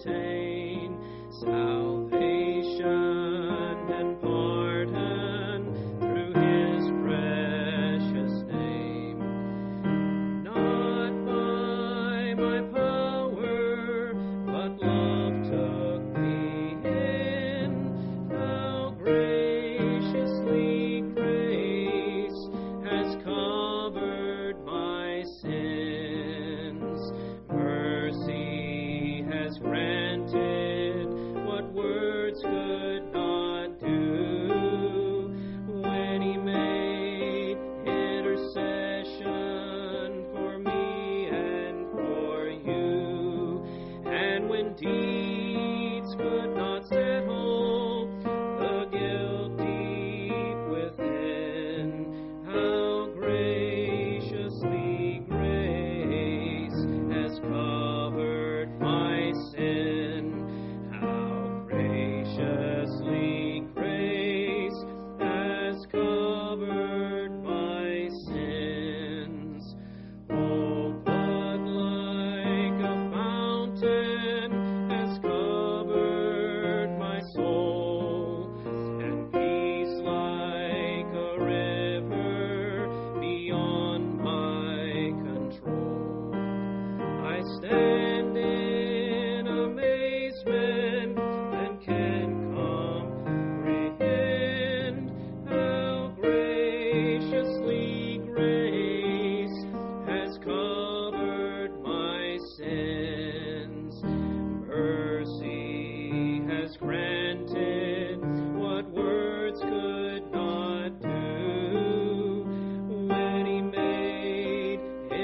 obtain salvation and pardon through His precious name. Not by my power, but love took me in. How graciously grace has covered my sins. Mercy has granted what words could not do. When He made intercession for me and for you, and when deeds could not settle the guilt deep within, how graciously grace has covered my sin. How graciously grace has covered my sins. Oh, but like a fountain has covered my soul, and peace like a river beyond my control. I stand in amazement and can comprehend how graciously grace has covered my sins. Mercy has granted what words could not do. When He made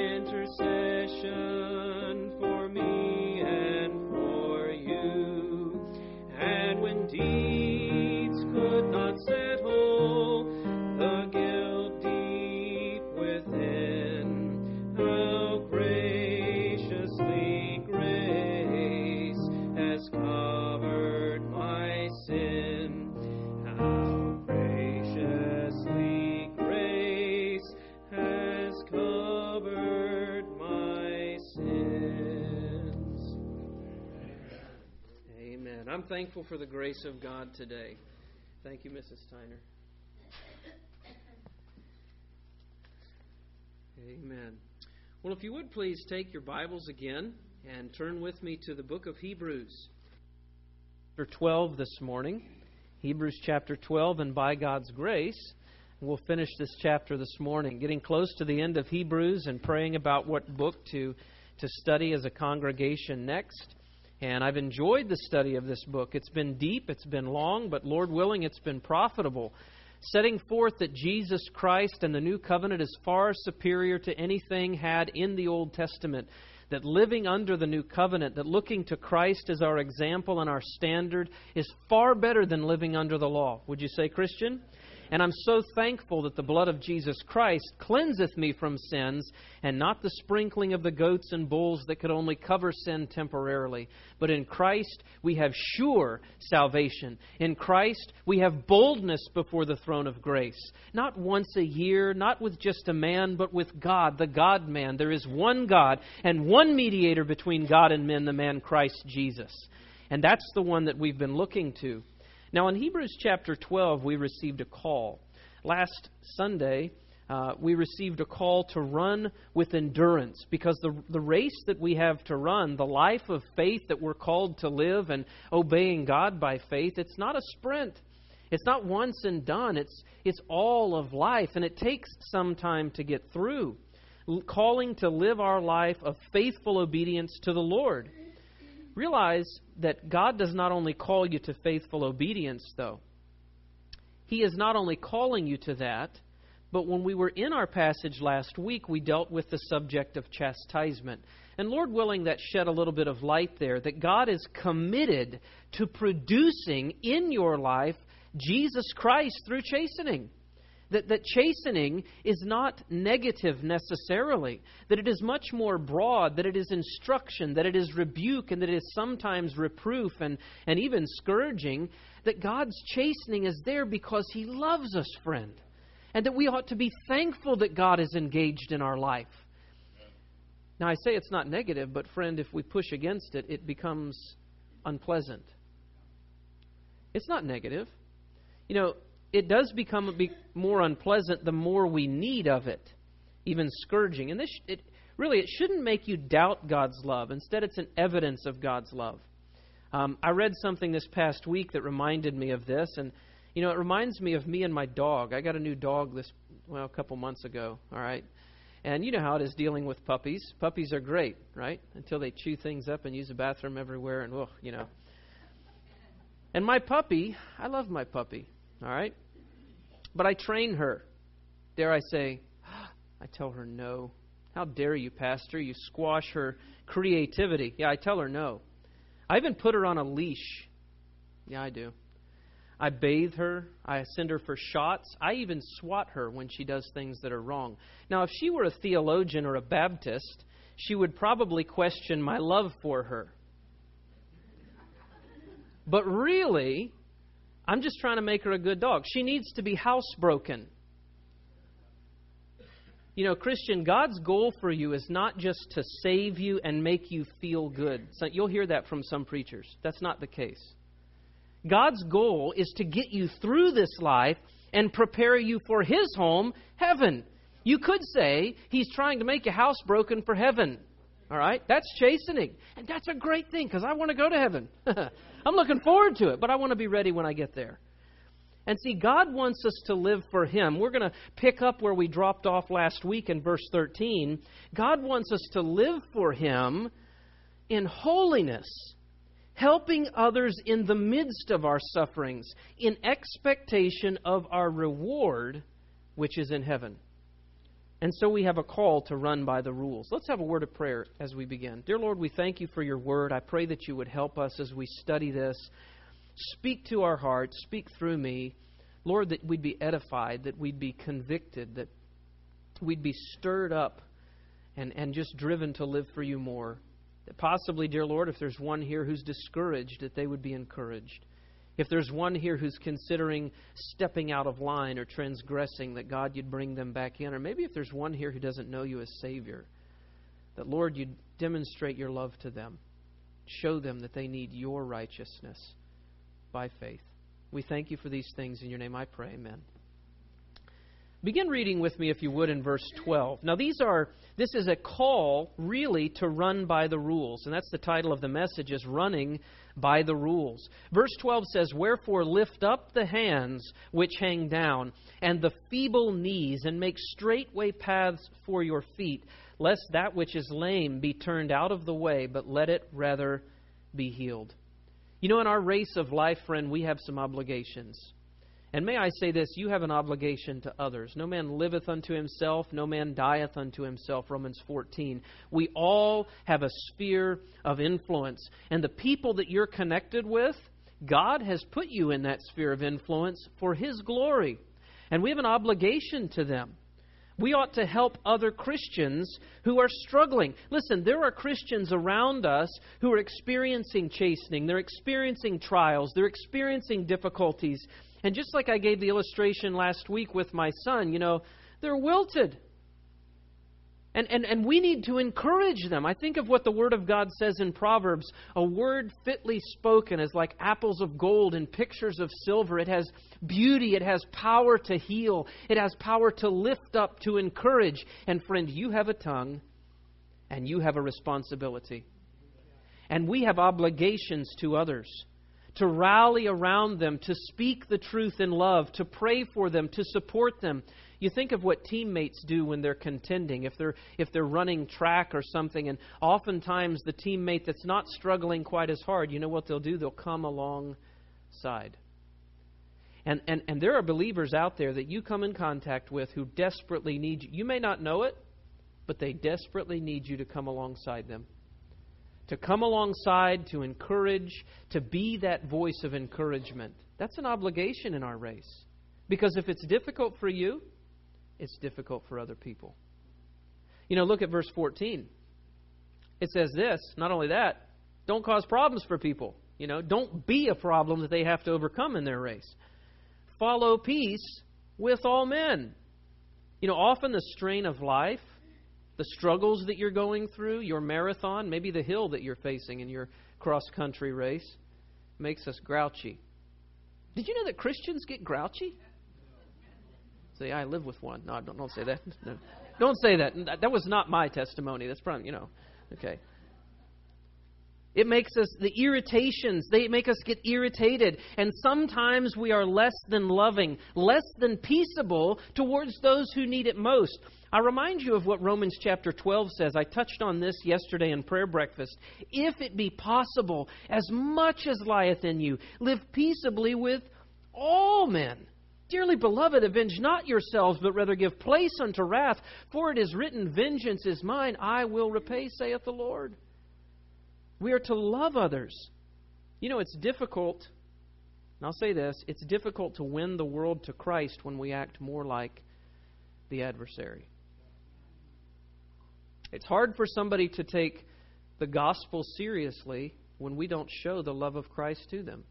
intercession for me and for you, and when deeds could not settle the guilt deep within, how graciously grace has covered my sin. How graciously grace has covered my sins. Amen. I'm thankful for the grace of God today. Thank you, Mrs. Steiner. Amen. Well, if you would please take your Bibles again and turn with me to the book of Hebrews. Chapter 12 this morning. Hebrews chapter 12, and by God's grace, we'll finish this chapter this morning. Getting close to the end of Hebrews and praying about what book to study as a congregation next. And I've enjoyed the study of this book. It's been deep, it's been long, but Lord willing, it's been profitable. Setting forth that Jesus Christ and the new covenant is far superior to anything had in the Old Testament. That living under the new covenant, that looking to Christ as our example and our standard is far better than living under the law. Would you say, Christian? And I'm so thankful that the blood of Jesus Christ cleanseth me from sins, and not the sprinkling of the goats and bulls that could only cover sin temporarily. But in Christ we have sure salvation. In Christ we have boldness before the throne of grace. Not once a year, not with just a man, but with God, the God-man. There is one God and one mediator between God and men, the man Christ Jesus. And that's the one that we've been looking to. Now, in Hebrews chapter 12, we received a call. Last Sunday, we received a call to run with endurance, because the race that we have to run, the life of faith that we're called to live and obeying God by faith, it's not a sprint. It's not once and done. It's all of life, and it takes some time to get through. Calling to live our life of faithful obedience to the Lord. Realize that God does not only call you to faithful obedience, though. He is not only calling you to that, but when we were in our passage last week, we dealt with the subject of chastisement. And Lord willing, that shed a little bit of light there, that God is committed to producing in your life Jesus Christ through chastening. That chastening is not negative necessarily, that it is much more broad, that it is instruction, that it is rebuke, and that it is sometimes reproof and even scourging, that God's chastening is there because He loves us, friend, and that we ought to be thankful that God is engaged in our life. Now, I say it's not negative, but friend, if we push against it, it becomes unpleasant. It's not negative. It does become more unpleasant the more we need of it, even scourging. And it shouldn't make you doubt God's love. Instead, it's an evidence of God's love. I read something this past week that reminded me of this, and it reminds me of me and my dog. I got a new dog a couple months ago, all right? And you know how it is dealing with puppies. Puppies are great, right? Until they chew things up and use the bathroom everywhere, and And my puppy, I love my puppy, all right? But I train her. Dare I say, I tell her no. How dare you, Pastor? You squash her creativity. Yeah, I tell her no. I even put her on a leash. Yeah, I do. I bathe her. I send her for shots. I even swat her when she does things that are wrong. Now, if she were a theologian or a Baptist, she would probably question my love for her. But really, I'm just trying to make her a good dog. She needs to be housebroken. Christian, God's goal for you is not just to save you and make you feel good. So you'll hear that from some preachers. That's not the case. God's goal is to get you through this life and prepare you for His home, heaven. You could say He's trying to make you housebroken for heaven. All right? That's chastening. And that's a great thing because I want to go to heaven. I'm looking forward to it, but I want to be ready when I get there. And see, God wants us to live for Him. We're going to pick up where we dropped off last week in verse 13. God wants us to live for Him in holiness, helping others in the midst of our sufferings, in expectation of our reward, which is in heaven. And so we have a call to run by the rules. Let's have a word of prayer as we begin. Dear Lord, we thank You for Your word. I pray that You would help us as we study this. Speak to our hearts. Speak through me. Lord, that we'd be edified, that we'd be convicted, that we'd be stirred up and just driven to live for You more. That possibly, dear Lord, if there's one here who's discouraged, that they would be encouraged. If there's one here who's considering stepping out of line or transgressing, that God, You'd bring them back in. Or maybe if there's one here who doesn't know You as Savior, that, Lord, You'd demonstrate Your love to them. Show them that they need Your righteousness by faith. We thank You for these things. In Your name I pray. Amen. Begin reading with me, if you would, in verse 12. Now, this is a call, really, to run by the rules. And that's the title of the message, is Running by the Rules. Verse 12 says, "Wherefore lift up the hands which hang down, and the feeble knees, and make straightway paths for your feet, lest that which is lame be turned out of the way, but let it rather be healed." In our race of life, friend, we have some obligations. And may I say this, you have an obligation to others. No man liveth unto himself, no man dieth unto himself, Romans 14. We all have a sphere of influence. And the people that you're connected with, God has put you in that sphere of influence for His glory. And we have an obligation to them. We ought to help other Christians who are struggling. Listen, there are Christians around us who are experiencing chastening. They're experiencing trials. They're experiencing difficulties. And just like I gave the illustration last week with my son, they're wilted. And we need to encourage them. I think of what the Word of God says in Proverbs. A word fitly spoken is like apples of gold and pictures of silver. It has beauty. It has power to heal. It has power to lift up, to encourage. And friend, you have a tongue and you have a responsibility. And we have obligations to others. To rally around them, to speak the truth in love, to pray for them, to support them. You think of what teammates do when they're contending, if they're running track or something, and oftentimes the teammate that's not struggling quite as hard, you know what they'll do? They'll come alongside. And there are believers out there that you come in contact with who desperately need you. You may not know it, but they desperately need you to come alongside them. To come alongside, to encourage, to be that voice of encouragement. That's an obligation in our race. Because if it's difficult for you, it's difficult for other people. Look at verse 14. It says this, not only that, don't cause problems for people. Don't be a problem that they have to overcome in their race. Follow peace with all men. Often the strain of life, the struggles that you're going through, your marathon, maybe the hill that you're facing in your cross-country race, makes us grouchy. Did you know that Christians get grouchy? Say, I live with one. No, don't say that. No, don't say that. That was not my testimony. That's probably, okay. It makes us, the irritations, they make us get irritated. And sometimes we are less than loving, less than peaceable towards those who need it most. I remind you of what Romans chapter 12 says. I touched on this yesterday in prayer breakfast. If it be possible, as much as lieth in you, live peaceably with all men. Dearly beloved, avenge not yourselves, but rather give place unto wrath. For it is written, vengeance is mine, I will repay, saith the Lord. We are to love others. It's difficult, and I'll say this, it's difficult to win the world to Christ when we act more like the adversary. It's hard for somebody to take the gospel seriously when we don't show the love of Christ to them.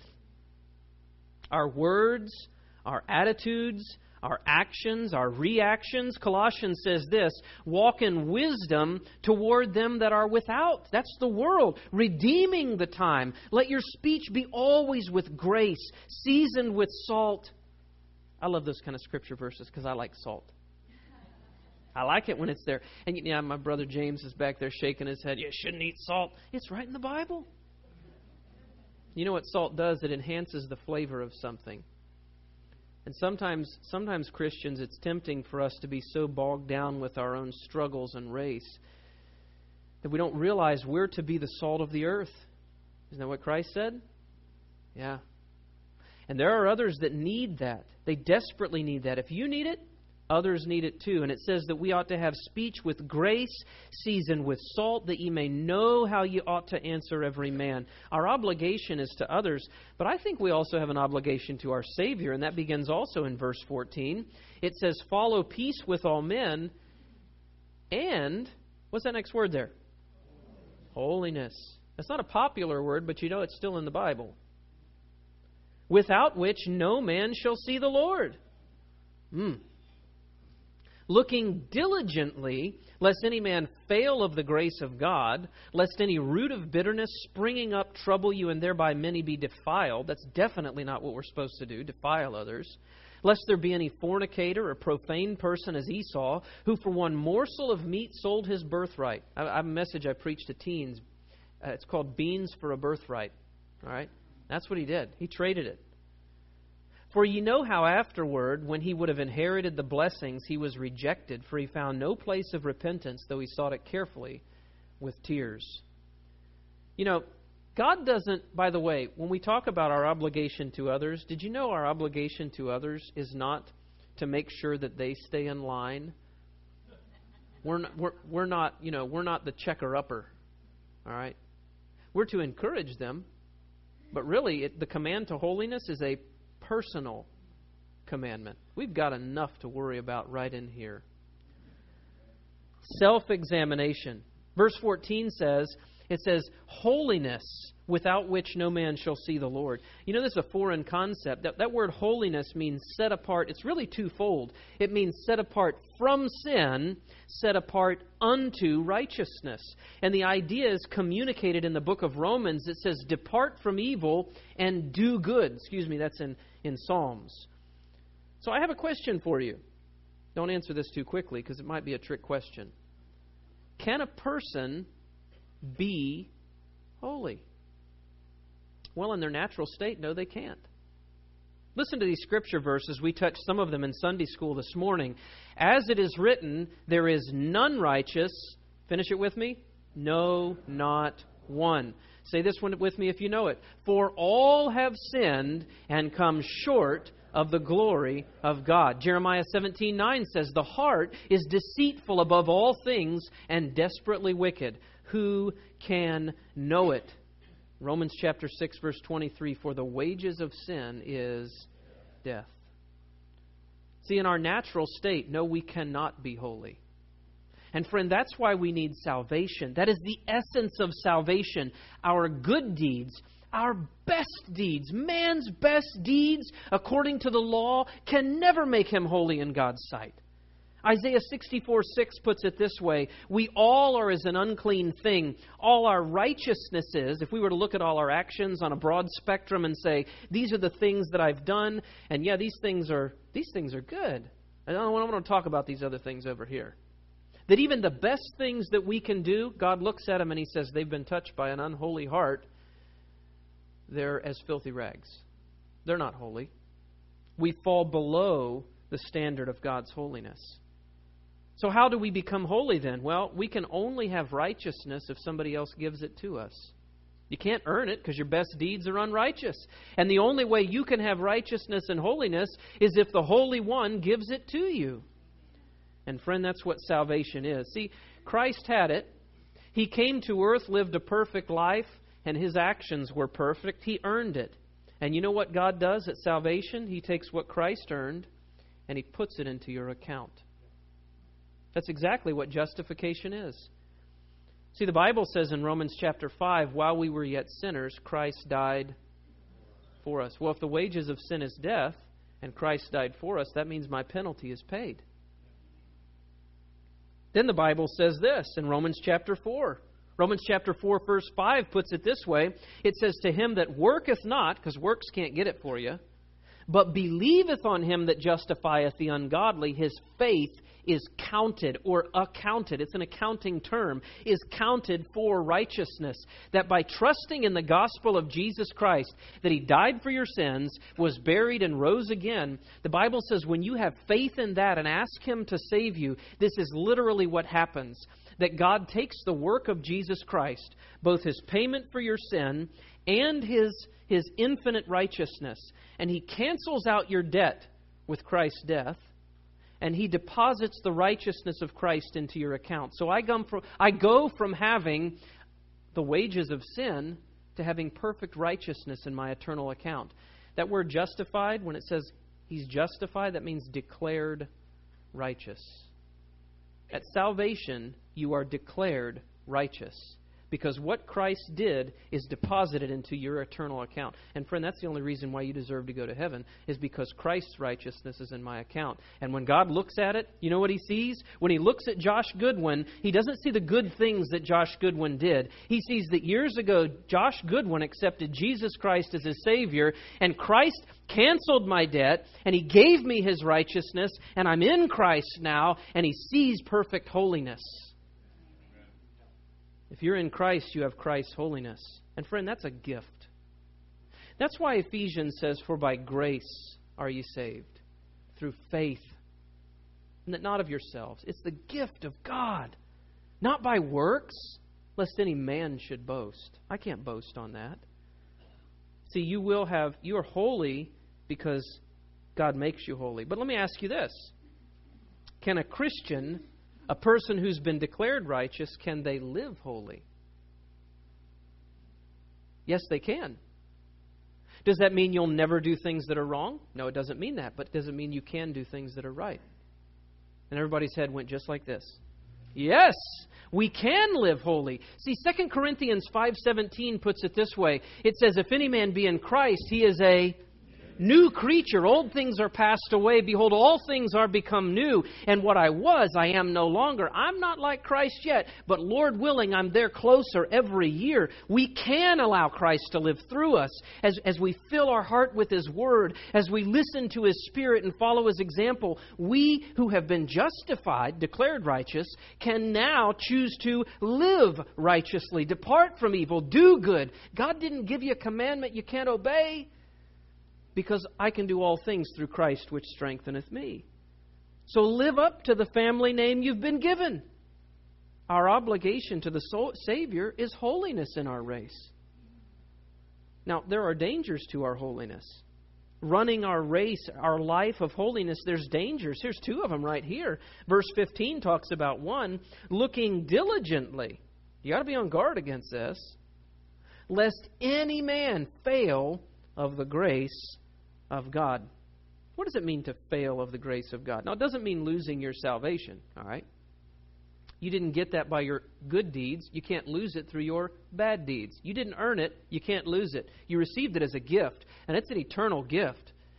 Our words, our attitudes, our actions, our reactions. Colossians says this, walk in wisdom toward them that are without. That's the world, redeeming the time. Let your speech be always with grace, seasoned with salt. I love those kind of scripture verses because I like salt. I like it when it's there. And my brother James is back there shaking his head. You shouldn't eat salt. It's right in the Bible. You know what salt does? It enhances the flavor of something. And sometimes Christians, it's tempting for us to be so bogged down with our own struggles and race that we don't realize we're to be the salt of the earth. Isn't that what Christ said? Yeah. And there are others that need that. They desperately need that. If you need it, others need it too. And it says that we ought to have speech with grace, seasoned with salt, that ye may know how ye ought to answer every man. Our obligation is to others, but I think we also have an obligation to our Savior, and that begins also in verse 14. It says, follow peace with all men, and, what's that next word there? Holiness. That's not a popular word, but it's still in the Bible. Without which no man shall see the Lord. Looking diligently, lest any man fail of the grace of God, lest any root of bitterness springing up trouble you, and thereby many be defiled. That's definitely not what we're supposed to do, defile others. Lest there be any fornicator or profane person as Esau, who for one morsel of meat sold his birthright. I have a message I preach to teens. It's called Beans for a Birthright. All right? That's what he did. He traded it. For ye know how afterward, when he would have inherited the blessings, he was rejected, for he found no place of repentance, though he sought it carefully with tears. God doesn't, by the way, when we talk about our obligation to others, did you know our obligation to others is not to make sure that they stay in line? We're not the checker-upper, all right? We're to encourage them, but really the command to holiness is a personal commandment. We've got enough to worry about right in here. Self-examination. Verse 14 says, holiness, without which no man shall see the Lord. This is a foreign concept. That word holiness means set apart. It's really twofold. It means set apart from sin, set apart unto righteousness. And the idea is communicated in the book of Romans. It says, depart from evil and do good. That's in Psalms. So I have a question for you. Don't answer this too quickly because it might be a trick question. Can a person be holy? Well, in their natural state, no, they can't. Listen to these scripture verses. We touched some of them in Sunday school this morning. As it is written, there is none righteous. Finish it with me. No, not one. Say this one with me if you know it. For all have sinned and come short of the glory of God. Jeremiah 17:9 says, the heart is deceitful above all things and desperately wicked. Who can know it? Romans chapter 6, verse 23, for the wages of sin is death. See, in our natural state, no, we cannot be holy. And friend, that's why we need salvation. That is the essence of salvation. Our good deeds, our best deeds, man's best deeds, according to the law, can never make him holy in God's sight. Isaiah 64:6 puts it this way: we all are as an unclean thing. All our righteousnesses, if we were to look at all our actions on a broad spectrum and say, these are the things that I've done, and yeah, these things are good. I don't want to talk about these other things over here. That even the best things that we can do, God looks at them and He says, they've been touched by an unholy heart. They're as filthy rags. They're not holy. We fall below the standard of God's holiness. So how do we become holy then? Well, we can only have righteousness if somebody else gives it to us. You can't earn it because your best deeds are unrighteous. And the only way you can have righteousness and holiness is if the Holy One gives it to you. And friend, that's what salvation is. See, Christ had it. He came to earth, lived a perfect life, and His actions were perfect. He earned it. And you know what God does at salvation? He takes what Christ earned and He puts it into your account. That's exactly what justification is. See, the Bible says in Romans chapter 5, while we were yet sinners, Christ died for us. Well, if the wages of sin is death and Christ died for us, that means my penalty is paid. Then the Bible says this in Romans chapter 4. Romans chapter 4, verse 5 puts it this way. It says, to him that worketh not, because works can't get it for you, but believeth on Him that justifieth the ungodly, his faith is counted or accounted. It's an accounting term. Is counted for righteousness. That by trusting in the gospel of Jesus Christ, that He died for your sins, was buried and rose again. The Bible says when you have faith in that and ask Him to save you, this is literally what happens. That God takes the work of Jesus Christ, both His payment for your sin and His infinite righteousness, and He cancels out your debt with Christ's death, and He deposits the righteousness of Christ into your account. So I go from having the wages of sin to having perfect righteousness in my eternal account. That word justified, when it says He's justified, that means declared righteous. At salvation, you are declared righteous. Because what Christ did is deposited into your eternal account. And friend, that's the only reason why you deserve to go to heaven, is because Christ's righteousness is in my account. And when God looks at it, you know what He sees? When He looks at Josh Goodwin, He doesn't see the good things that Josh Goodwin did. He sees that years ago, Josh Goodwin accepted Jesus Christ as his Savior, and Christ canceled my debt, and He gave me His righteousness, and I'm in Christ now, and He sees perfect holiness. If you're in Christ, you have Christ's holiness. And friend, that's a gift. That's why Ephesians says, for by grace are ye saved, through faith, and that not of yourselves. It's the gift of God, not by works, lest any man should boast. I can't boast on that. See, you are holy because God makes you holy. But let me ask you this. Can a Christian, a person who's been declared righteous, can they live holy? Yes, they can. Does that mean you'll never do things that are wrong? No, it doesn't mean that. But does it mean you can do things that are right? And everybody's head went just like this. Yes, we can live holy. See, 2 Corinthians 5:17 puts it this way. It says, if any man be in Christ, he is a new creature. Old things are passed away. Behold, all things are become new. And what I was, I am no longer. I'm not like Christ yet, but Lord willing, I'm there closer every year. We can allow Christ to live through us as we fill our heart with His Word, as we listen to His Spirit and follow His example. We who have been justified, declared righteous, can now choose to live righteously, depart from evil, do good. God didn't give you a commandment you can't obey. Because I can do all things through Christ which strengtheneth me. So live up to the family name you've been given. Our obligation to the Savior is holiness in our race. Now, there are dangers to our holiness. Running our race, our life of holiness, there's dangers. Here's two of them right here. Verse 15 talks about one, looking diligently. You got to be on guard against this. Lest any man fail of the grace of God. What does it mean to fail of the grace of God? Now, it doesn't mean losing your salvation, all right? You didn't get that by your good deeds. You can't lose it through your bad deeds. You didn't earn it. You can't lose it. You received it as a gift, and it's an eternal gift.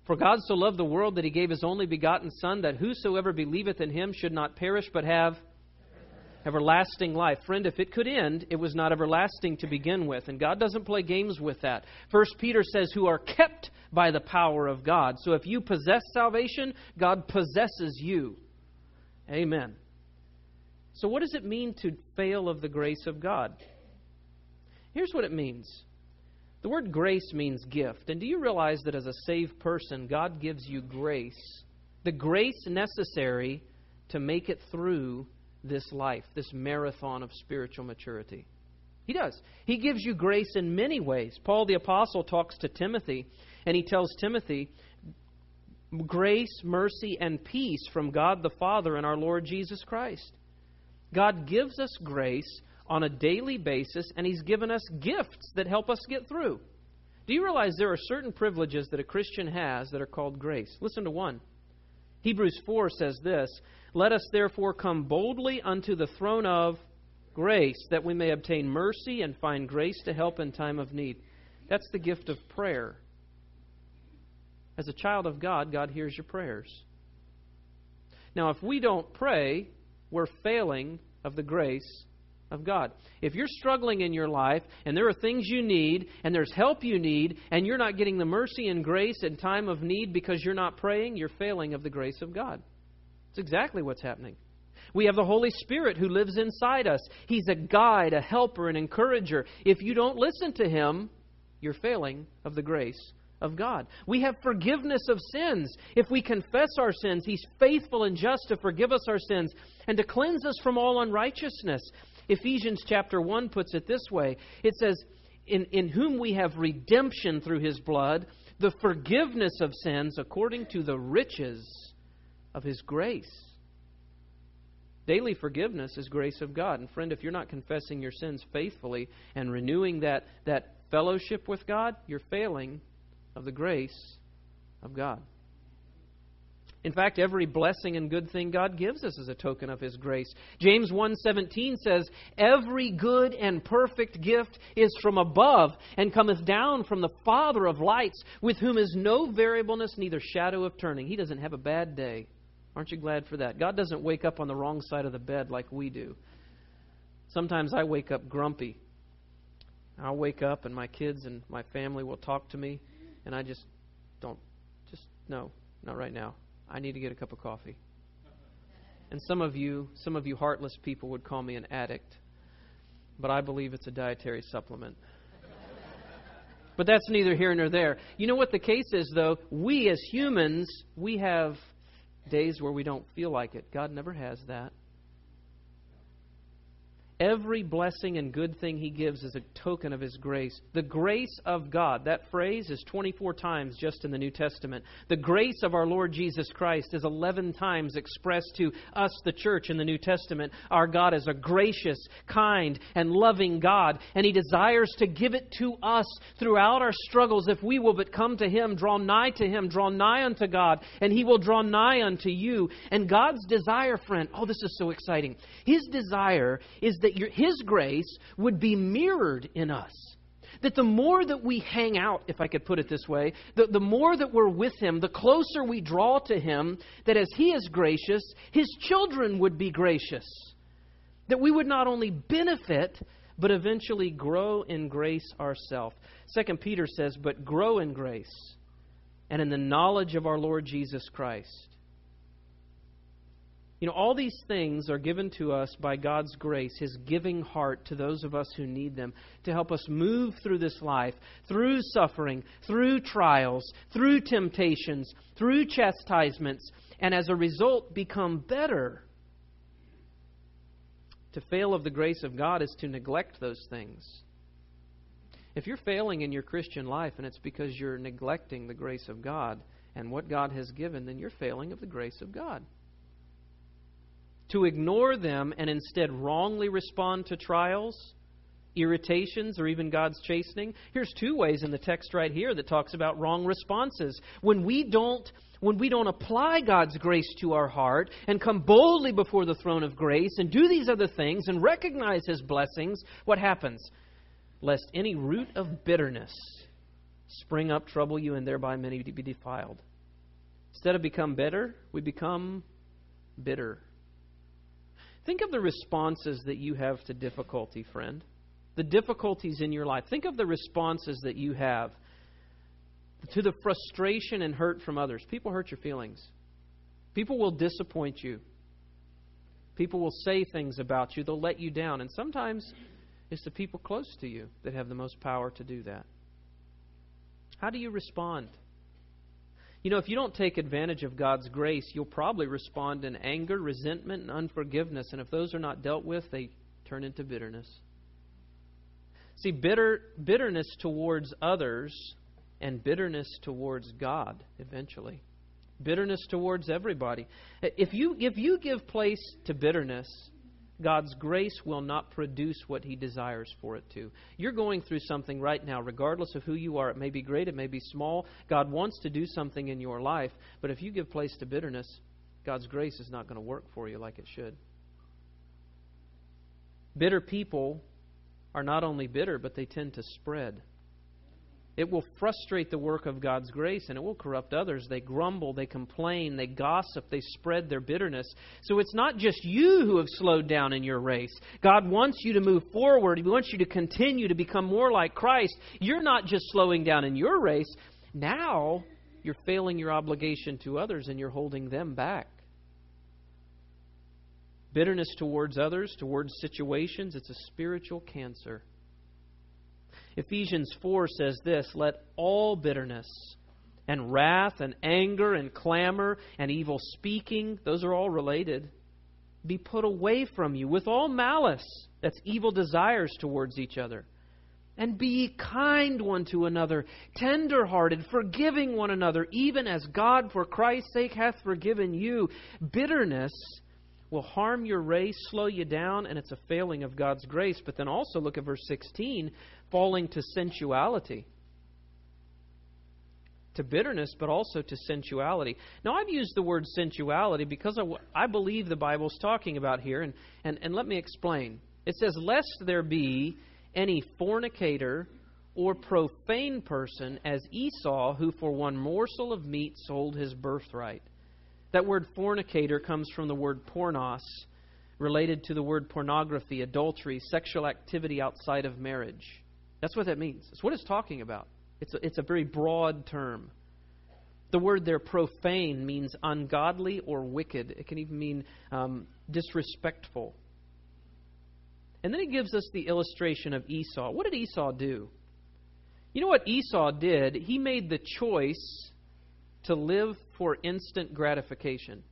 For God so loved the world that He gave His only begotten Son, that whosoever believeth in Him should not perish, but have everlasting life. Friend, if it could end, it was not everlasting to begin with. And God doesn't play games with that. 1 Peter says, who are kept by the power of God. So if you possess salvation, God possesses you. Amen. So what does it mean to fail of the grace of God? Here's what it means. The word grace means gift. And do you realize that as a saved person, God gives you grace? The grace necessary to make it through this life, this marathon of spiritual maturity. He does. He gives you grace in many ways. Paul the Apostle talks to Timothy, and he tells Timothy, grace, mercy, and peace from God the Father and our Lord Jesus Christ. God gives us grace on a daily basis, and He's given us gifts that help us get through. Do you realize there are certain privileges that a Christian has that are called grace? Listen to one. Hebrews 4 says this, let us therefore come boldly unto the throne of grace, that we may obtain mercy and find grace to help in time of need. That's the gift of prayer. As a child of God, God hears your prayers. Now, if we don't pray, we're failing of the grace of God. If you're struggling in your life, and there are things you need, and there's help you need, and you're not getting the mercy and grace in time of need because you're not praying, you're failing of the grace of God. It's exactly what's happening. We have the Holy Spirit who lives inside us. He's a guide, a helper, an encourager. If you don't listen to Him, you're failing of the grace of God. We have forgiveness of sins. If we confess our sins, He's faithful and just to forgive us our sins and to cleanse us from all unrighteousness. Ephesians chapter 1 puts it this way. It says, in whom we have redemption through His blood, the forgiveness of sins according to the riches of His grace. Daily forgiveness is grace of God. And friend, if you're not confessing your sins faithfully and renewing that fellowship with God, you're failing of the grace of God. In fact, every blessing and good thing God gives us is a token of His grace. James 1:17 says, every good and perfect gift is from above and cometh down from the Father of lights, with whom is no variableness, neither shadow of turning. He doesn't have a bad day. Aren't you glad for that? God doesn't wake up on the wrong side of the bed like we do. Sometimes I wake up grumpy. I'll wake up and my kids and my family will talk to me, and I no, not right now. I need to get a cup of coffee. And some of you heartless people would call me an addict, but I believe it's a dietary supplement. But that's neither here nor there. You know what the case is, though? We as humans, we have days where we don't feel like it. God never has that. Every blessing and good thing He gives is a token of His grace. The grace of God, that phrase is 24 times just in the New Testament. The grace of our Lord Jesus Christ is 11 times expressed to us, the church, in the New Testament. Our God is a gracious, kind, and loving God, and He desires to give it to us throughout our struggles if we will but come to Him, draw nigh to Him, draw nigh unto God, and He will draw nigh unto you. And God's desire, friend, this is so exciting. His desire is that His grace would be mirrored in us. That the more that we hang out, if I could put it this way, the more that we're with Him, the closer we draw to Him, that as He is gracious, His children would be gracious. That we would not only benefit, but eventually grow in grace ourselves. 2 Peter says, but grow in grace and in the knowledge of our Lord Jesus Christ. You know, all these things are given to us by God's grace, His giving heart to those of us who need them, to help us move through this life, through suffering, through trials, through temptations, through chastisements, and as a result, become better. To fail of the grace of God is to neglect those things. If you're failing in your Christian life and it's because you're neglecting the grace of God and what God has given, then you're failing of the grace of God. To ignore them and instead wrongly respond to trials, irritations, or even God's chastening. Here's two ways in the text right here that talks about wrong responses. When we don't apply God's grace to our heart and come boldly before the throne of grace and do these other things and recognize His blessings, what happens? Lest any root of bitterness spring up, trouble you, and thereby many be defiled. Instead of become better, we become bitter. Think of the responses that you have to difficulty, friend. The difficulties in your life. Think of the responses that you have to the frustration and hurt from others. People hurt your feelings. People will disappoint you. People will say things about you. They'll let you down. And sometimes it's the people close to you that have the most power to do that. How do you respond? You know, if you don't take advantage of God's grace, you'll probably respond in anger, resentment, and unforgiveness. And if those are not dealt with, they turn into bitterness. See, bitterness towards others and bitterness towards God eventually. Bitterness towards everybody. If you give place to bitterness, God's grace will not produce what He desires for it to. You're going through something right now, regardless of who you are. It may be great, it may be small. God wants to do something in your life. But if you give place to bitterness, God's grace is not going to work for you like it should. Bitter people are not only bitter, but they tend to spread. It will frustrate the work of God's grace, and it will corrupt others. They grumble, they complain, they gossip, they spread their bitterness. So it's not just you who have slowed down in your race. God wants you to move forward. He wants you to continue to become more like Christ. You're not just slowing down in your race. Now you're failing your obligation to others, and you're holding them back. Bitterness towards others, towards situations, it's a spiritual cancer. Ephesians 4 says this, "Let all bitterness and wrath and anger and clamor and evil speaking," those are all related, "be put away from you with all malice," that's evil desires towards each other. "And be ye kind one to another, tender-hearted, forgiving one another, even as God for Christ's sake hath forgiven you." Bitterness will harm your race, slow you down, and it's a failing of God's grace. But then also look at verse 16, falling to sensuality. To bitterness, but also to sensuality. Now, I've used the word sensuality because I believe the Bible's talking about here, and let me explain. It says, "Lest there be any fornicator or profane person as Esau, who for one morsel of meat sold his birthright." That word fornicator comes from the word pornos, related to the word pornography, adultery, sexual activity outside of marriage. That's what that means. It's what it's talking about. It's a very broad term. The word there, profane, means ungodly or wicked. It can even mean disrespectful. And then it gives us the illustration of Esau. What did Esau do? You know what Esau did? He made the choice to live for instant gratification.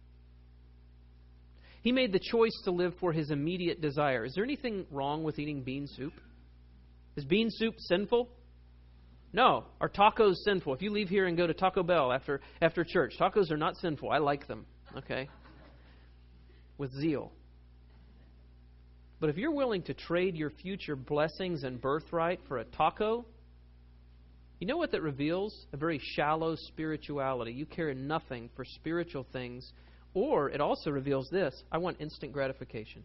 He made the choice to live for his immediate desire. Is there anything wrong with eating bean soup? Is bean soup sinful? No. Are tacos sinful? If you leave here and go to Taco Bell after church, tacos are not sinful. I like them, okay? With zeal. But if you're willing to trade your future blessings and birthright for a taco, you know what that reveals? A very shallow spirituality. You care nothing for spiritual things. Or it also reveals this: I want instant gratification.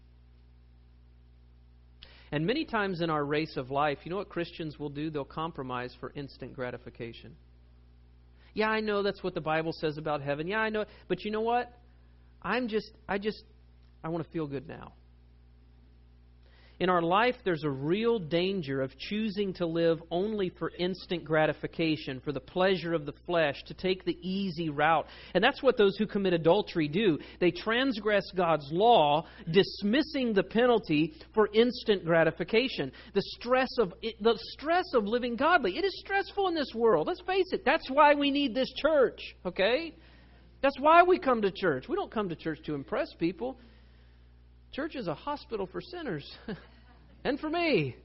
And many times in our race of life, you know what Christians will do? They'll compromise for instant gratification. Yeah, I know that's what the Bible says about heaven. Yeah, I know. But you know what? I want to feel good now. In our life, there's a real danger of choosing to live only for instant gratification, for the pleasure of the flesh, to take the easy route. And that's what those who commit adultery do. They transgress God's law, dismissing the penalty for instant gratification. The stress of living godly. It is stressful in this world. Let's face it. That's why we need this church, okay? That's why we come to church. We don't come to church to impress people. Church is a hospital for sinners. And for me.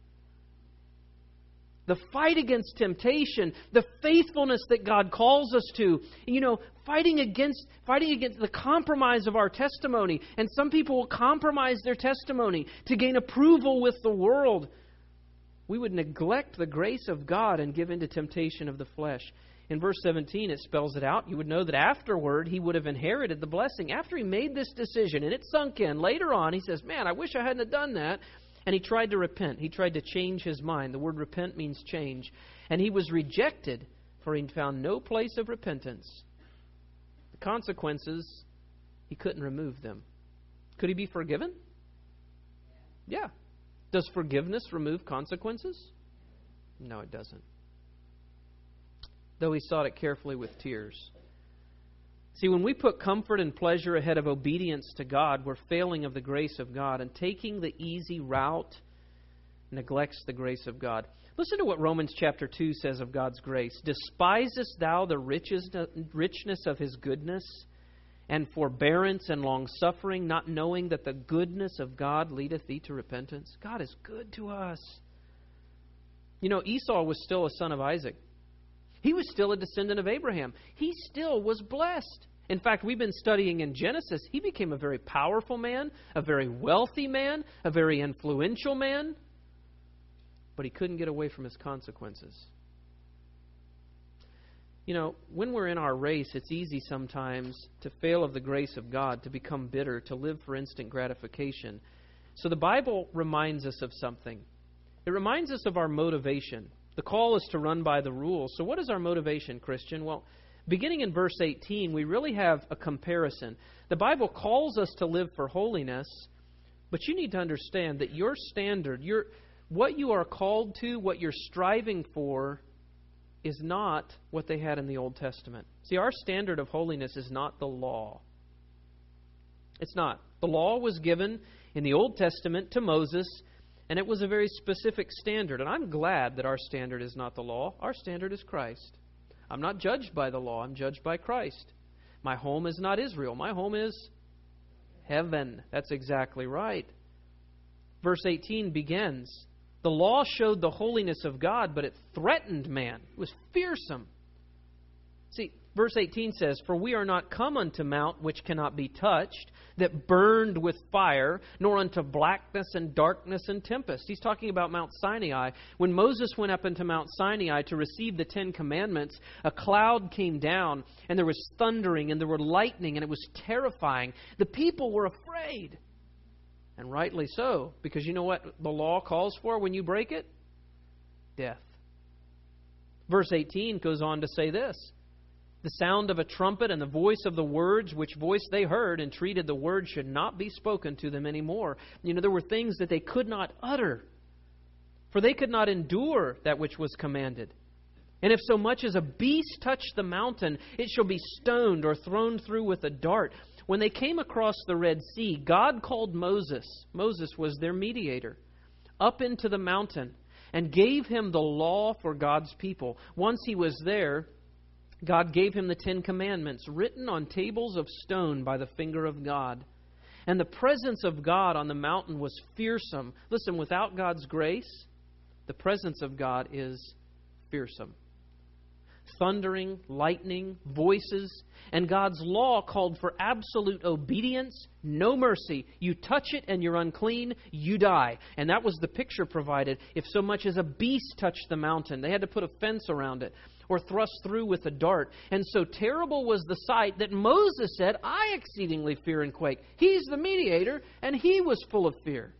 The fight against temptation, the faithfulness that God calls us to, fighting against the compromise of our testimony. And some people will compromise their testimony to gain approval with the world. We would neglect the grace of God and give in to temptation of the flesh. In verse 17, it spells it out. You would know that afterward he would have inherited the blessing. After he made this decision and it sunk in, later on he says, man, I wish I hadn't have done that. And he tried to repent. He tried to change his mind. The word repent means change. And he was rejected for he found no place of repentance. The consequences, he couldn't remove them. Could he be forgiven? Yeah. Does forgiveness remove consequences? No, it doesn't. Though he sought it carefully with tears. See, when we put comfort and pleasure ahead of obedience to God, we're failing of the grace of God, and taking the easy route neglects the grace of God. Listen to what Romans chapter 2 says of God's grace. Despisest thou the richness of his goodness and forbearance and long-suffering, not knowing that the goodness of God leadeth thee to repentance? God is good to us. You know, Esau was still a son of Isaac. He was still a descendant of Abraham. He still was blessed. In fact, we've been studying in Genesis. He became a very powerful man, a very wealthy man, a very influential man. But he couldn't get away from his consequences. You know, when we're in our race, it's easy sometimes to fail of the grace of God, to become bitter, to live for instant gratification. So the Bible reminds us of something. It reminds us of our motivation. The call is to run by the rules. So what is our motivation, Christian? Well, beginning in verse 18, we really have a comparison. The Bible calls us to live for holiness, but you need to understand that your standard, what you are called to, what you're striving for, is not what they had in the Old Testament. See, our standard of holiness is not the law. It's not. The law was given in the Old Testament to Moses, and it was a very specific standard. And I'm glad that our standard is not the law. Our standard is Christ. I'm not judged by the law. I'm judged by Christ. My home is not Israel. My home is heaven. That's exactly right. Verse 18 begins, the law showed the holiness of God, but it threatened man. It was fearsome. See, verse 18 says, for we are not come unto mount which cannot be touched, that burned with fire, nor unto blackness and darkness and tempest. He's talking about Mount Sinai. When Moses went up into Mount Sinai to receive the 10 Commandments, a cloud came down, and there was thundering, and there were lightning, and it was terrifying. The people were afraid. And rightly so, because you know what the law calls for when you break it? Death. Verse 18 goes on to say this, the sound of a trumpet and the voice of the words, which voice they heard, entreated the word should not be spoken to them anymore. You know, there were things that they could not utter, for they could not endure that which was commanded. And if so much as a beast touch the mountain, it shall be stoned or thrown through with a dart. When they came across the Red Sea, God called Moses. Moses was their mediator, up into the mountain and gave him the law for God's people. Once he was there, God gave him the 10 Commandments written on tables of stone by the finger of God. And the presence of God on the mountain was fearsome. Listen, without God's grace, the presence of God is fearsome. Thundering, lightning, voices, and God's law called for absolute obedience, no mercy. You touch it and you're unclean, you die. And that was the picture provided. If so much as a beast touched the mountain, they had to put a fence around it or thrust through with a dart. And so terrible was the sight that Moses said, I exceedingly fear and quake. He's the mediator, and he was full of fear.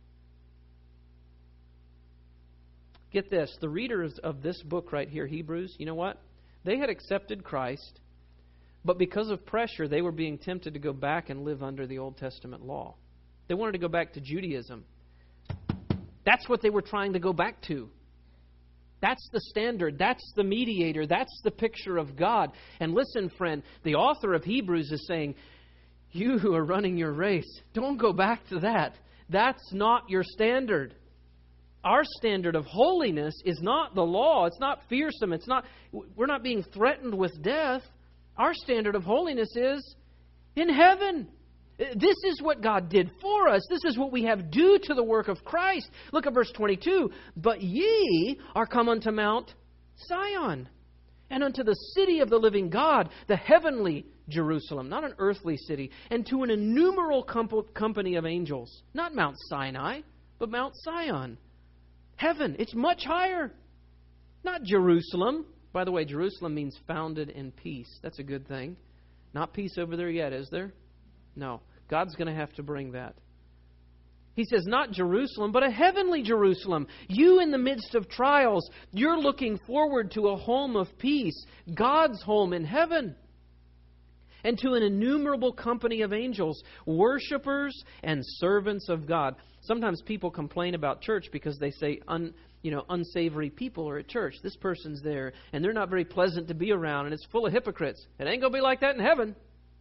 Get this, the readers of this book right here, Hebrews, you know what? They had accepted Christ, but because of pressure, they were being tempted to go back and live under the Old Testament law. They wanted to go back to Judaism. That's what they were trying to go back to. That's the standard. That's the mediator. That's the picture of God. And listen, friend, the author of Hebrews is saying, you who are running your race, don't go back to that. That's not your standard. Our standard of holiness is not the law. It's not fearsome. We're not being threatened with death. Our standard of holiness is in heaven. This is what God did for us. This is what we have due to the work of Christ. Look at verse 22. But ye are come unto Mount Zion, and unto the city of the living God, the heavenly Jerusalem, not an earthly city, and to an innumerable company of angels. Not Mount Sinai, but Mount Zion. Heaven, it's much higher. Not Jerusalem. By the way, Jerusalem means founded in peace. That's a good thing. Not peace over there yet, is there? No. God's going to have to bring that. He says, not Jerusalem, but a heavenly Jerusalem. You in the midst of trials, you're looking forward to a home of peace, God's home in heaven. And to an innumerable company of angels, worshipers and servants of God. Sometimes people complain about church because they say unsavory people are at church. This person's there, and they're not very pleasant to be around, and it's full of hypocrites. It ain't going to be like that in heaven.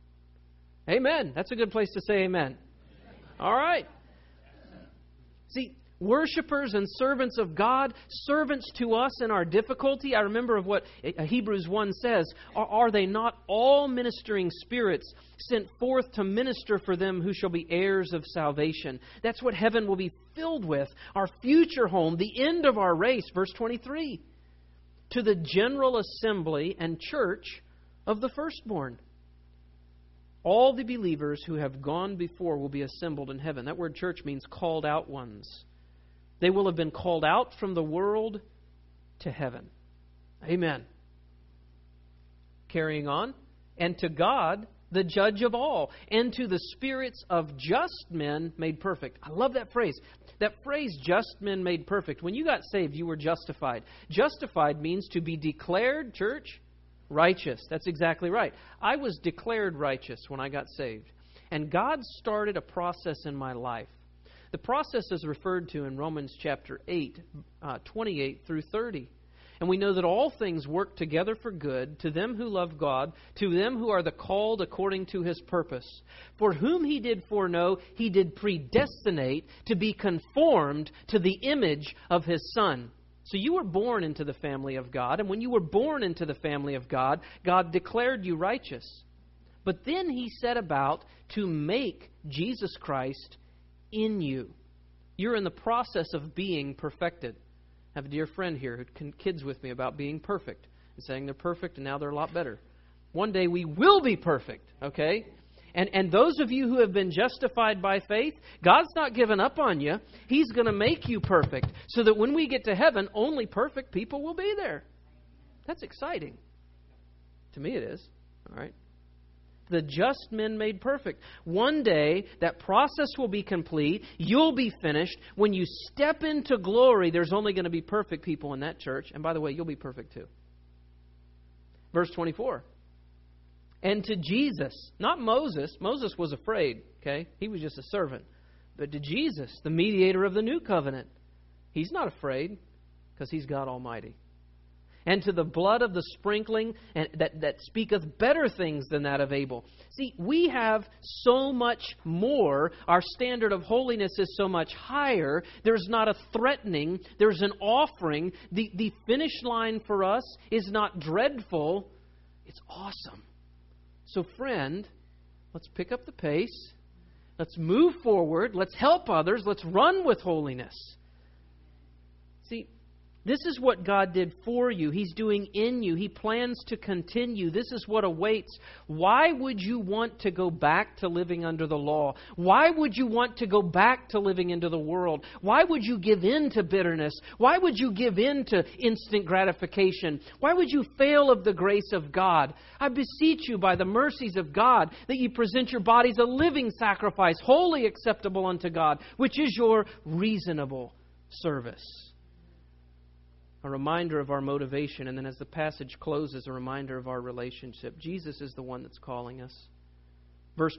Amen. That's a good place to say amen. All right. See, worshipers and servants of God, servants to us in our difficulty. I remember of what Hebrews 1 says. Are they not all ministering spirits sent forth to minister for them who shall be heirs of salvation? That's what heaven will be filled with. Our future home, the end of our race. Verse 23. To the general assembly and church of the firstborn. All the believers who have gone before will be assembled in heaven. That word church means called out ones. They will have been called out from the world to heaven. Amen. Carrying on. And to God, the judge of all, and to the spirits of just men made perfect. I love that phrase. That phrase, just men made perfect. When you got saved, you were justified. Justified means to be declared, church, righteous. That's exactly right. I was declared righteous when I got saved. And God started a process in my life. The process is referred to in Romans chapter 8, 28 through 30. And we know that all things work together for good to them who love God, to them who are the called according to His purpose. For whom He did foreknow, He did predestinate to be conformed to the image of His Son. So you were born into the family of God, and when you were born into the family of God, God declared you righteous. But then He set about to make Jesus Christ in you. You're in the process of being perfected. I have a dear friend here who kids with me about being perfect and saying they're perfect and now they're a lot better. One day we will be perfect, okay? And those of you who have been justified by faith, God's not given up on you. He's going to make you perfect so that when we get to heaven, only perfect people will be there. That's exciting. To me it is. All right. The just men made perfect. One day, that process will be complete. You'll be finished. When you step into glory, there's only going to be perfect people in that church. And by the way, you'll be perfect too. Verse 24. And to Jesus, not Moses. Moses was afraid, okay? He was just a servant. But to Jesus, the mediator of the new covenant, He's not afraid because He's God Almighty. And to the blood of the sprinkling that speaketh better things than that of Abel. See, we have so much more. Our standard of holiness is so much higher. There's not a threatening. There's an offering. The finish line for us is not dreadful. It's awesome. So friend, let's pick up the pace. Let's move forward. Let's help others. Let's run with holiness. See, this is what God did for you. He's doing in you. He plans to continue. This is what awaits. Why would you want to go back to living under the law? Why would you want to go back to living into the world? Why would you give in to bitterness? Why would you give in to instant gratification? Why would you fail of the grace of God? I beseech you by the mercies of God that you present your bodies a living sacrifice, wholly acceptable unto God, which is your reasonable service. A reminder of our motivation, and then as the passage closes, a reminder of our relationship. Jesus is the one that's calling us. Verse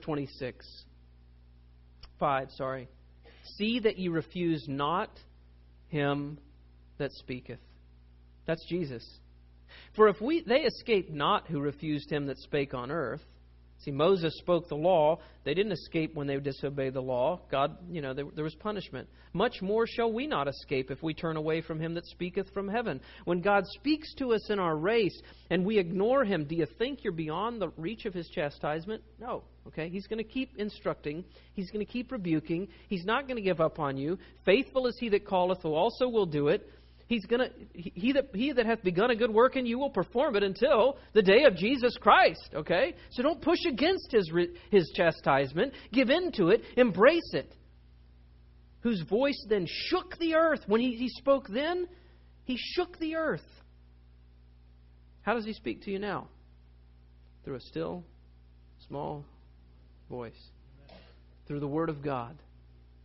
5. See that ye refuse not him that speaketh. That's Jesus. For if they escape not who refused him that spake on earth. See, Moses spoke the law. They didn't escape when they disobeyed the law. God, there was punishment. Much more shall we not escape if we turn away from him that speaketh from heaven. When God speaks to us in our race and we ignore him, do you think you're beyond the reach of his chastisement? No. Okay? He's going to keep instructing. He's going to keep rebuking. He's not going to give up on you. Faithful is he that calleth, who also will do it. He that hath begun a good work in you will perform it until the day of Jesus Christ. Okay? So don't push against his chastisement. Give in to it. Embrace it. Whose voice then shook the earth. When he spoke then, he shook the earth. How does he speak to you now? Through a still, small voice. Through the Word of God.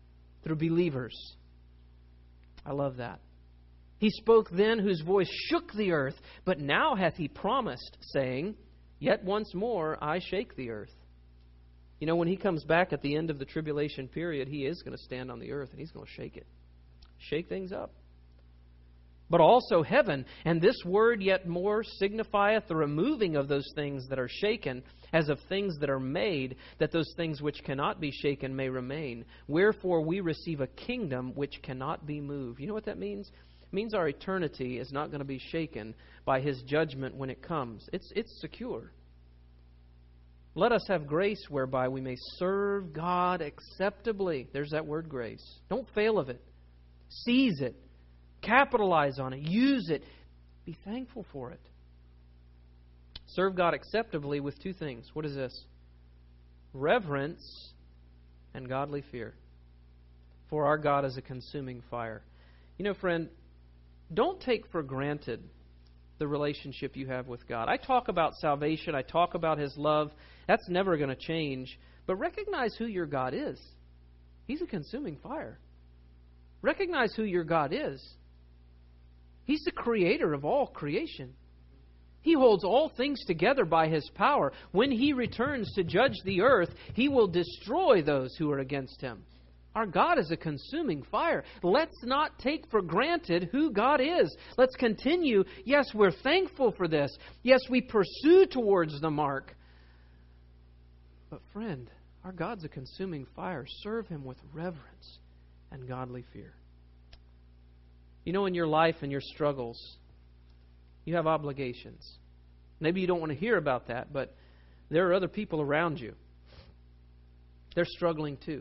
through believers. I love that. He spoke then whose voice shook the earth, but now hath He promised, saying, Yet once more I shake the earth. You know, when He comes back at the end of the tribulation period, He is going to stand on the earth and He's going to shake it. Shake things up. But also heaven, and this word yet more signifieth the removing of those things that are shaken, as of things that are made, that those things which cannot be shaken may remain. Wherefore we receive a kingdom which cannot be moved. You know what that means? It means our eternity is not going to be shaken by His judgment when it comes. It's secure. Let us have grace whereby we may serve God acceptably. There's that word grace. Don't fail of it. Seize it. Capitalize on it. Use it. Be thankful for it. Serve God acceptably with two things. What is this? Reverence and godly fear. For our God is a consuming fire. You know, friend, don't take for granted the relationship you have with God. I talk about salvation. I talk about His love. That's never going to change. But recognize who your God is. He's a consuming fire. Recognize who your God is. He's the creator of all creation. He holds all things together by His power. When He returns to judge the earth, He will destroy those who are against Him. Our God is a consuming fire. Let's not take for granted who God is. Let's continue. Yes, we're thankful for this. Yes, we pursue towards the mark. But friend, our God's a consuming fire. Serve Him with reverence and godly fear. You know, in your life and your struggles, you have obligations. Maybe you don't want to hear about that, but there are other people around you. They're struggling too.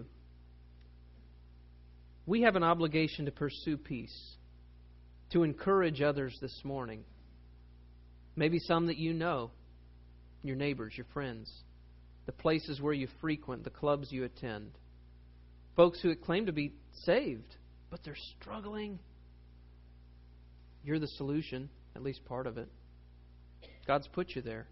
We have an obligation to pursue peace, to encourage others this morning. Maybe some that you know, your neighbors, your friends, the places where you frequent, the clubs you attend. Folks who claim to be saved, but they're struggling. You're the solution, at least part of it. God's put you there.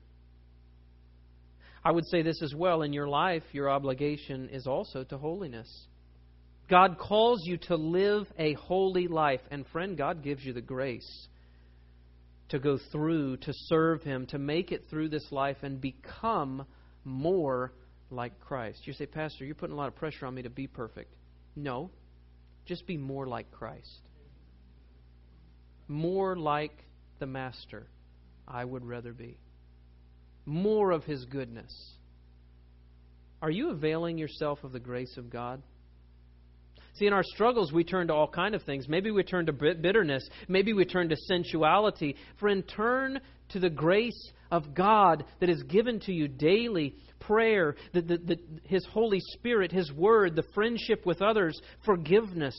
I would say this as well. In your life, your obligation is also to holiness. God calls you to live a holy life. And friend, God gives you the grace to go through, to serve Him, to make it through this life and become more like Christ. You say, Pastor, you're putting a lot of pressure on me to be perfect. No, just be more like Christ. More like the Master I would rather be. More of His goodness. Are you availing yourself of the grace of God? See, in our struggles, we turn to all kinds of things. Maybe we turn to bitterness. Maybe we turn to sensuality. Friend, turn to the grace of God that is given to you daily. Prayer, His Holy Spirit, His Word, the friendship with others, forgiveness.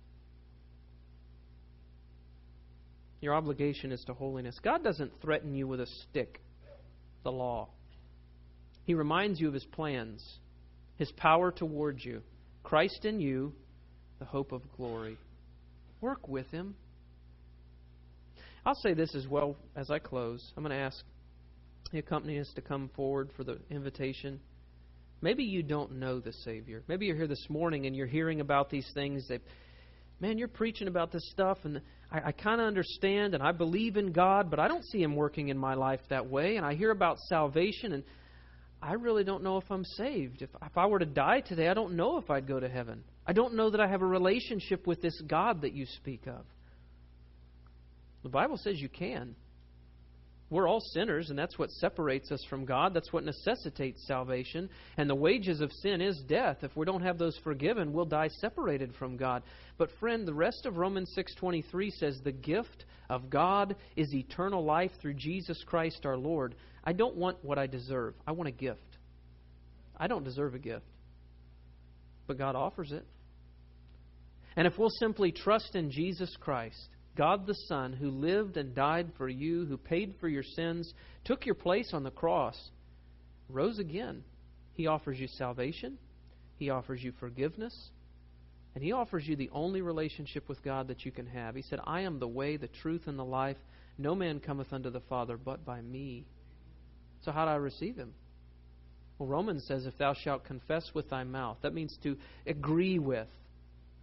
Your obligation is to holiness. God doesn't threaten you with a stick, the law. He reminds you of His plans, His power towards you. Christ in you, the hope of glory. Work with Him. I'll say this as well as I close. I'm going to ask the accompanists to come forward for the invitation. Maybe you don't know the Savior. Maybe you're here this morning and you're hearing about these things that, man, you're preaching about this stuff and I kind of understand and I believe in God, but I don't see Him working in my life that way. And I hear about salvation and I really don't know if I'm saved. If I were to die today, I don't know if I'd go to heaven. I don't know that I have a relationship with this God that you speak of. The Bible says you can. We're all sinners, and that's what separates us from God. That's what necessitates salvation. And the wages of sin is death. If we don't have those forgiven, we'll die separated from God. But friend, the rest of Romans 6:23 says, the gift of God is eternal life through Jesus Christ our Lord. I don't want what I deserve. I want a gift. I don't deserve a gift. But God offers it. And if we'll simply trust in Jesus Christ, God the Son, who lived and died for you, who paid for your sins, took your place on the cross, rose again. He offers you salvation. He offers you forgiveness. And He offers you the only relationship with God that you can have. He said, I am the way, the truth, and the life. No man cometh unto the Father but by me. So how do I receive Him? Well, Romans says, if thou shalt confess with thy mouth, that means to agree with.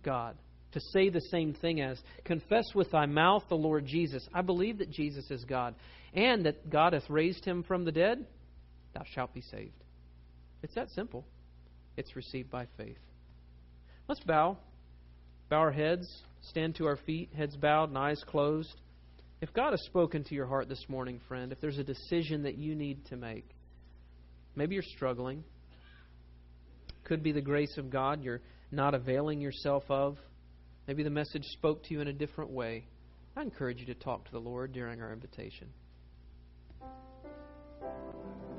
God. To say the same thing as, confess with thy mouth the Lord Jesus. I believe that Jesus is God, and that God hath raised him from the dead. Thou shalt be saved. It's that simple. It's received by faith. Let's bow. Bow our heads. Stand to our feet, heads bowed and eyes closed. If God has spoken to your heart this morning, friend, if there's a decision that you need to make, maybe you're struggling. Could be the grace of God you're not availing yourself of. Maybe the message spoke to you in a different way. I encourage you to talk to the Lord during our invitation.